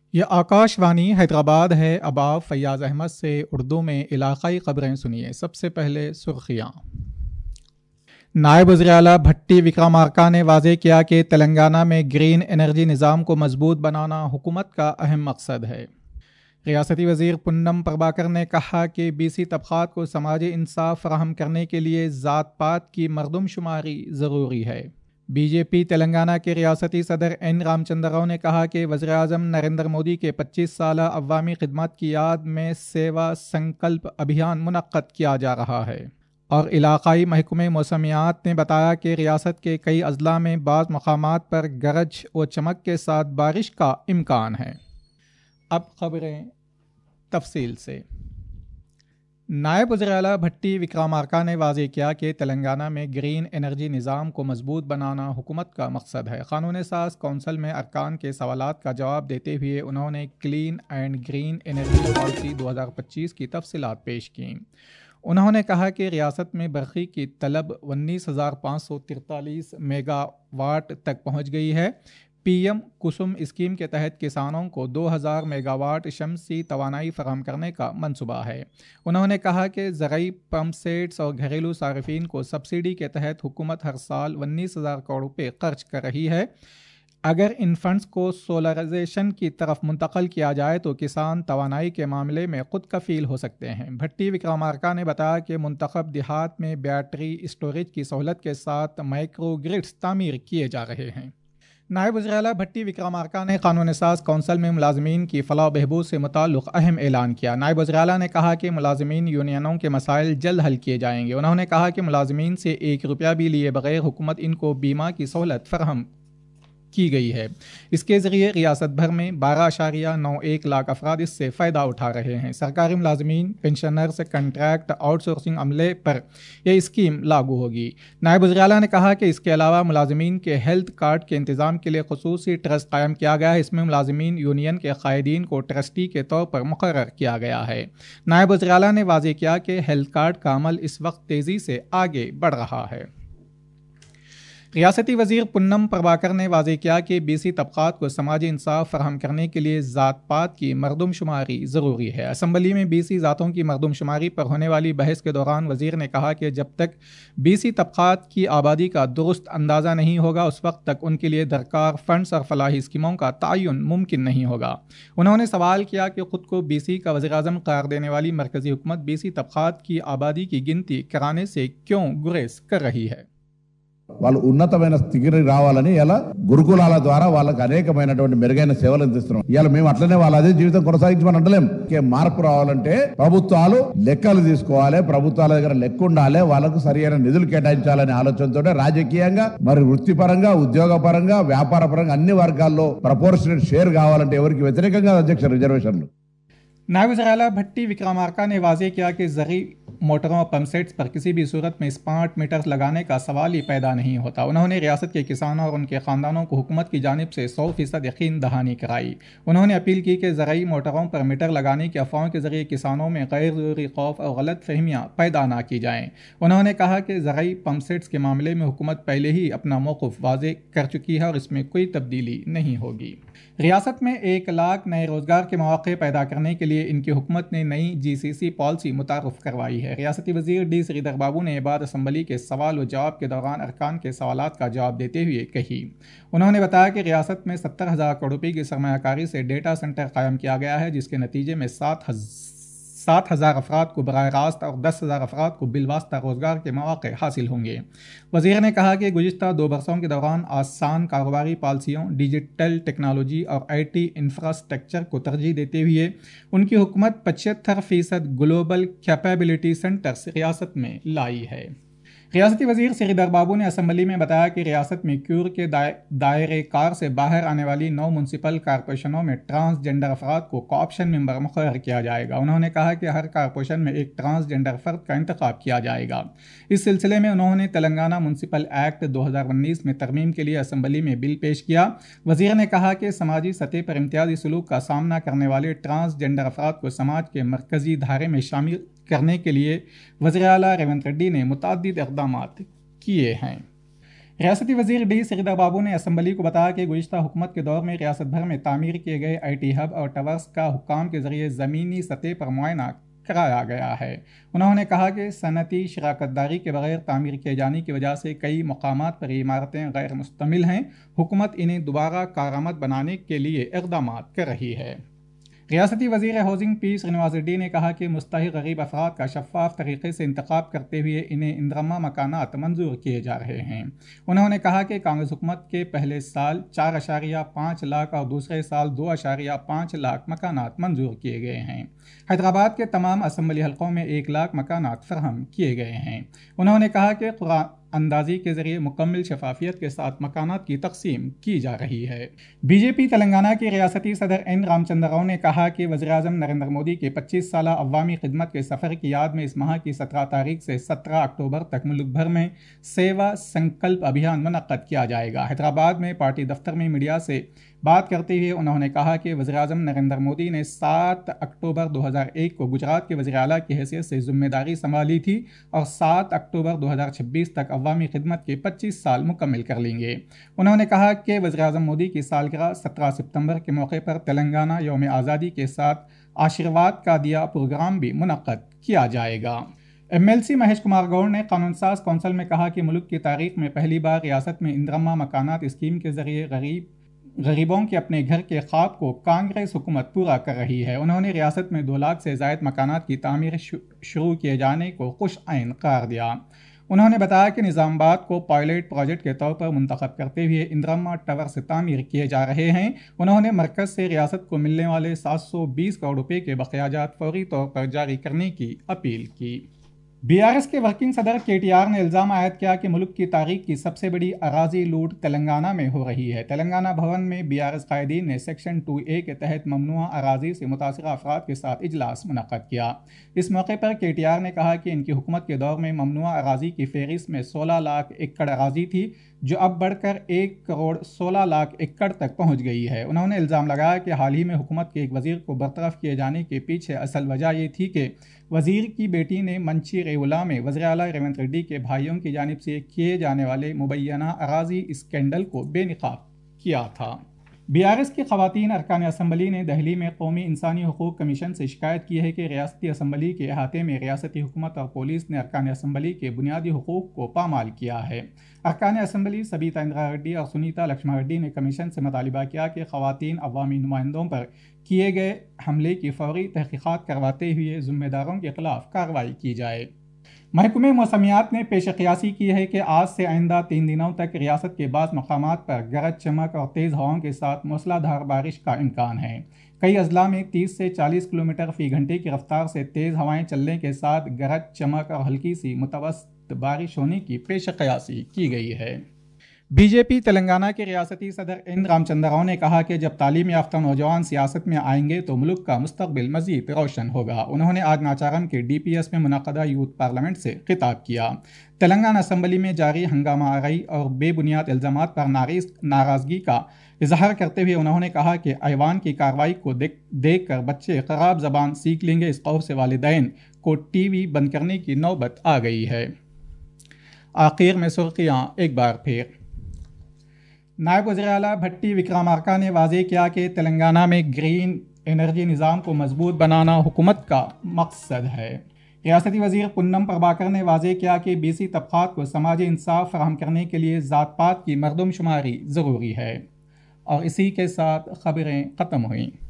یہ آکاش وانی حیدرآباد ہے۔ اب آپ فیاض احمد سے اردو میں علاقائی خبریں سنیے۔ سب سے پہلے سرخیاں۔ نائب وزیر اعلیٰ بھٹی وکرمارکا نے واضح کیا کہ تلنگانہ میں گرین انرجی نظام کو مضبوط بنانا حکومت کا اہم مقصد ہے۔ ریاستی وزیر پونم پربھاکر نے کہا کہ بی سی طبقات کو سماجی انصاف فراہم کرنے کے لیے ذات پات کی مردم شماری ضروری ہے۔ بی جے پی تلنگانہ کے ریاستی صدر این رام چندر راؤ نے کہا کہ وزیراعظم نریندر مودی کے 25 سالہ عوامی خدمات کی یاد میں سیوا سنکلپ ابھیان منعقد کیا جا رہا ہے، اور علاقائی محکمہ موسمیات نے بتایا کہ ریاست کے کئی اضلاع میں بعض مقامات پر گرج و چمک کے ساتھ بارش کا امکان ہے۔ اب خبریں تفصیل سے۔ نائب وزیر اعلیٰ بھٹی وکرمارکا نے واضح کیا کہ تلنگانہ میں گرین انرجی نظام کو مضبوط بنانا حکومت کا مقصد ہے۔ قانون ساز کونسل میں ارکان کے سوالات کا جواب دیتے ہوئے انہوں نے clean and green energy policy 2025 کی تفصیلات پیش کیں۔ انہوں نے کہا کہ ریاست میں برقی کی طلب 19,543 میگا واٹ تک پہنچ گئی ہے۔ پی ایم کسم اسکیم کے تحت کسانوں کو 2,000 میگا واٹ شمسی توانائی فراہم کرنے کا منصوبہ ہے۔ انہوں نے کہا کہ زرعی پمپ سیٹس اور گھریلو صارفین کو سبسڈی کے تحت حکومت ہر سال 19,000 کروڑ روپے خرچ کر رہی ہے۔ اگر ان فنڈز کو سولرائزیشن کی طرف منتقل کیا جائے تو کسان توانائی کے معاملے میں خود کفیل ہو سکتے ہیں۔ بھٹی وکرمارکا نے بتایا کہ منتخب دیہات میں بیٹری اسٹوریج کی سہولت کے ساتھ مائکرو گرڈز تعمیر کیے جا رہے ہیں۔ نائب وزیر اعلیٰ بھٹی وکرمارکا نے قانون ساز کونسل میں ملازمین کی فلاح و بہبود سے متعلق اہم اعلان کیا۔ نائب وزیر اعلیٰ نے کہا کہ ملازمین یونینوں کے مسائل جلد حل کیے جائیں گے۔ انہوں نے کہا کہ ملازمین سے 1 روپیہ بھی لیے بغیر حکومت ان کو بیمہ کی سہولت فراہم کی گئی ہے۔ اس کے ذریعے ریاست بھر میں 12.91 لاکھ افراد اس سے فائدہ اٹھا رہے ہیں۔ سرکاری ملازمین، پنشنرز، کنٹریکٹ آؤٹ سورسنگ عملے پر یہ اسکیم لاگو ہوگی۔ نائب وزیر اعلیٰ نے کہا کہ اس کے علاوہ ملازمین کے ہیلتھ کارڈ کے انتظام کے لیے خصوصی ٹرسٹ قائم کیا گیا ہے۔ اس میں ملازمین یونین کے قائدین کو ٹرسٹی کے طور پر مقرر کیا گیا ہے۔ نائب وزیر اعلیٰ نے واضح کیا کہ ہیلتھ کارڈ کا عمل اس وقت تیزی سے آگے بڑھ رہا ہے۔ ریاستی وزیر پونم پربھاکر نے واضح کیا کہ بی سی طبقات کو سماجی انصاف فراہم کرنے کے لیے ذات پات کی مردم شماری ضروری ہے۔ اسمبلی میں بی سی ذاتوں کی مردم شماری پر ہونے والی بحث کے دوران وزیر نے کہا کہ جب تک بی سی طبقات کی آبادی کا درست اندازہ نہیں ہوگا اس وقت تک ان کے لیے درکار فنڈز اور فلاحی اسکیموں کا تعین ممکن نہیں ہوگا۔ انہوں نے سوال کیا کہ خود کو بی سی کا وزیر اعظم قرار دینے والی مرکزی حکومت بی سی طبقات کی آبادی کی گنتی کرانے سے کیوں گریز کر رہی ہے۔ వాళ్ళు ఉన్నతమైన స్థితికి రావాలని ఇలా గురుకులాల ద్వారా వాళ్ళకి అనేకమైనటువంటి మెరుగైన సేవలు అందిస్తున్నాం। ఇలా మేము అట్లనే వాళ్ళ అదే జీవితం కొనసాగించమని అంటలేం। మార్పు రావాలంటే ప్రభుత్వాలు లెక్కలు తీసుకోవాలి, ప్రభుత్వాల దగ్గర లెక్క ఉండాలి, వాళ్ళకు సరైన నిధులు కేటాయించాలనే ఆలోచనతోనే రాజకీయంగా మరి వృత్తిపరంగా ఉద్యోగపరంగా వ్యాపారపరంగా అన్ని వర్గాల్లో ప్రపోర్షనల్ షేర్ కావాలంటే ఎవరికి వ్యతిరేకంగా అధ్యక్ష రిజర్వేషన్లు। نائب وزیر اعلیٰ بھٹی وکرمارکا نے واضح کیا کہ زرعی موٹروں اور پمپ سیٹس پر کسی بھی صورت میں اسمارٹ میٹرز لگانے کا سوال ہی پیدا نہیں ہوتا۔ انہوں نے ریاست کے کسانوں اور ان کے خاندانوں کو حکومت کی جانب سے 100% یقین دہانی کرائی۔ انہوں نے اپیل کی کہ زرعی موٹروں پر میٹر لگانے کی افواہوں کے ذریعے کسانوں میں غیر ضروری خوف اور غلط فہمیاں پیدا نہ کی جائیں۔ انہوں نے کہا کہ زرعی پمپ سیٹس کے معاملے میں حکومت پہلے ہی اپنا موقف واضح کر چکی ہے اور اس میں کوئی تبدیلی نہیں ہوگی۔ ریاست میں 1 لاکھ نئے روزگار کے مواقع پیدا کرنے کے لیے ان کی حکومت نے نئی جی سی سی پالیسی متعارف کروائی ہے۔ ریاستی وزیر ڈی سریدھر بابو نے یہ بات اسمبلی کے سوال و جواب کے دوران ارکان کے سوالات کا جواب دیتے ہوئے کہی۔ انہوں نے بتایا کہ ریاست میں 70,000 کروڑ روپے کی سرمایہ کاری سے ڈیٹا سینٹر قائم کیا گیا ہے، جس کے نتیجے میں 7,000 افراد کو براہ راست اور 10,000 افراد کو بالواسطہ روزگار کے مواقع حاصل ہوں گے۔ وزیر نے کہا کہ گزشتہ 2 برسوں کے دوران آسان کاروباری پالیسیوں، ڈیجیٹل ٹیکنالوجی اور آئی ٹی انفراسٹرکچر کو ترجیح دیتے ہوئے ان کی حکومت 75% گلوبل کیپیبلٹی سینٹرز ریاست میں لائی ہے۔ ریاستی وزیر سریدھر بابو نے اسمبلی میں بتایا کہ ریاست میں کیور کے دائرے کار سے باہر آنے والی 9 میونسپل کارپوریشنوں میں ٹرانسجنڈر افراد کو کوآپشن ممبر مقرر کیا جائے گا۔ انہوں نے کہا کہ ہر کارپوریشن میں ایک ٹرانسجنڈر فرد کا انتخاب کیا جائے گا۔ اس سلسلے میں انہوں نے تلنگانہ میونسپل ایکٹ 2019 میں ترمیم کے لیے اسمبلی میں بل پیش کیا۔ وزیر نے کہا کہ سماجی سطح پر امتیازی سلوک کا سامنا کرنے والے ٹرانسجنڈر افراد کو سماج کے مرکزی دھارے میں شامل کرنے کے لیے وزیر اعلیٰ ریونت ریڈی نے متعدد اقدامات کیے ہیں۔ ریاستی وزیر ڈی سریدر بابو نے اسمبلی کو بتایا کہ گزشتہ حکومت کے دور میں ریاست بھر میں تعمیر کیے گئے IT ہب اور ٹاورز کا حکام کے ذریعے زمینی سطح پر معائنہ کرایا گیا ہے۔ انہوں نے کہا کہ صنعتی شراکت داری کے بغیر تعمیر کیے جانے کی وجہ سے کئی مقامات پر عمارتیں غیر مستعمل ہیں۔ حکومت انہیں دوبارہ کارآمد بنانے کے لیے اقدامات کر رہی ہے۔ ریاستی وزیر ہاؤسنگ پی سرینواس ریڈی نے کہا کہ مستحق غریب افراد کا شفاف طریقے سے انتخاب کرتے ہوئے انہیں اندرمہ مکانات منظور کیے جا رہے ہیں۔ انہوں نے کہا کہ کانگریس حکومت کے پہلے سال 4.5 لاکھ اور دوسرے سال 2.5 لاکھ مکانات منظور کیے گئے ہیں۔ حیدرآباد کے تمام اسمبلی حلقوں میں 1 لاکھ مکانات فراہم کیے گئے ہیں۔ انہوں نے کہا کہ قرآن اندازی کے ذریعے مکمل شفافیت کے ساتھ مکانات کی تقسیم کی جا رہی ہے۔ BJP تلنگانہ کے ریاستی صدر این رام چندر راؤ نے کہا کہ وزیراعظم نریندر مودی کے 25 سالہ عوامی خدمت کے سفر کی یاد میں اس ماہ کی 17 تاریخ سے 17 اکتوبر تک ملک بھر میں سیوا سنکلپ ابھیان منعقد کیا جائے گا۔ حیدرآباد میں پارٹی دفتر میں میڈیا سے بات کرتے ہوئے انہوں نے کہا کہ وزیراعظم نریندر مودی نے 7 اکتوبر 2001 کو گجرات کے وزیر اعلیٰ کی حیثیت سے ذمہ داری سنبھالی تھی اور 7 اکتوبر 2026 تک عوامی خدمت کے 25 سال مکمل کر لیں گے۔ انہوں نے کہا کہ وزیراعظم مودی کی سالگرہ 17 ستمبر کے موقع پر تلنگانہ یوم آزادی کے ساتھ آشیرواد کا دیا پروگرام بھی منعقد کیا جائے گا۔ MLC مہیش کمار گوڑ نے قانون ساز کونسل میں کہا کہ ملک کی تاریخ میں پہلی بار ریاست میں اندرمہ مکانات اسکیم کے ذریعے غریبوں کے اپنے گھر کے خواب کو کانگریس حکومت پورا کر رہی ہے۔ انہوں نے ریاست میں 2 لاکھ سے زائد مکانات کی تعمیر شروع کیے جانے کو خوش عین قرار دیا۔ انہوں نے بتایا کہ نظام آباد کو پائلٹ پروجیکٹ کے طور پر منتخب کرتے ہوئے اندرمہ ٹاورز تعمیر کیے جا رہے ہیں۔ انہوں نے مرکز سے ریاست کو ملنے والے 720 کروڑ روپے کے بقیہ جات فوری طور پر جاری کرنے کی اپیل کی۔ BRS کے ورکنگ صدر KTR نے الزام عائد کیا کہ ملک کی تاریخ کی سب سے بڑی اراضی لوٹ تلنگانہ میں ہو رہی ہے۔ تلنگانہ بھون میں BRS قائدین نے سیکشن 2A کے تحت ممنوعہ اراضی سے متاثرہ افراد کے ساتھ اجلاس منعقد کیا۔ اس موقع پر KTR نے کہا کہ ان کی حکومت کے دور میں ممنوعہ اراضی کی فہرست میں 16 لاکھ ایکڑ اراضی تھی، جو اب بڑھ کر 1 کروڑ 16 لاکھ ایکڑ تک پہنچ گئی ہے۔ انہوں نے الزام لگایا کہ حال ہی میں حکومت کے ایک وزیر کو برطرف کیے جانے کے پیچھے اصل وجہ یہ تھی کہ وزیر کی بیٹی نے منچی ریولا میں وزیر اعلیٰ ریونت ریڈی کے بھائیوں کی جانب سے کیے جانے والے مبینہ اراضی اسکینڈل کو بے نقاب کیا تھا۔ BRS کی خواتین ارکان اسمبلی نے دہلی میں قومی انسانی حقوق کمیشن سے شکایت کی ہے کہ ریاستی اسمبلی کے احاطے میں ریاستی حکومت اور پولیس نے ارکان اسمبلی کے بنیادی حقوق کو پامال کیا ہے۔ ارکان اسمبلی سبیتا اندرا ریڈی اور سنیتا لکشمن ریڈی نے کمیشن سے مطالبہ کیا کہ خواتین عوامی نمائندوں پر کیے گئے حملے کی فوری تحقیقات کرواتے ہوئے ذمہ داروں کے خلاف کارروائی کی جائے۔ محکمہ موسمیات نے پیش قیاسی کی ہے کہ آج سے آئندہ 3 دنوں تک ریاست کے بعض مقامات پر گرج چمک اور تیز ہواؤں کے ساتھ موسلا دھار بارش کا امکان ہے۔ کئی اضلاع میں 30 سے 40 کلومیٹر فی گھنٹے کی رفتار سے تیز ہوائیں چلنے کے ساتھ گرج چمک اور ہلکی سی متوسط بارش ہونے کی پیش قیاسی کی گئی ہے۔ BJP تلنگانہ کے ریاستی صدر این رام چندر راؤ نے کہا کہ جب تعلیم یافتہ نوجوان سیاست میں آئیں گے تو ملک کا مستقبل مزید روشن ہوگا۔ انہوں نے آج ناچارم کے DPS میں منعقدہ یوتھ پارلیمنٹ سے خطاب کیا۔ تلنگانہ اسمبلی میں جاری ہنگامہ آرائی اور بے بنیاد الزامات پر ناراضگی کا اظہار کرتے ہوئے انہوں نے کہا کہ ایوان کی کارروائی کو دیکھ کر بچے خراب زبان سیکھ لیں گے۔ اس خوف سے والدین کو TV بند کرنے کی نوبت آ گئی ہے۔ آخر میں سرخیاں ایک بار پھر۔ نائب وزیر اعلیٰ بھٹی وکرامارکا نے واضح کیا کہ تلنگانہ میں گرین انرجی نظام کو مضبوط بنانا حکومت کا مقصد ہے۔ ریاستی وزیر پونم پربھاکر نے واضح کیا کہ BC طبقات کو سماجی انصاف فراہم کرنے کے لیے ذات پات کی مردم شماری ضروری ہے۔ اور اسی کے ساتھ خبریں ختم ہوئیں۔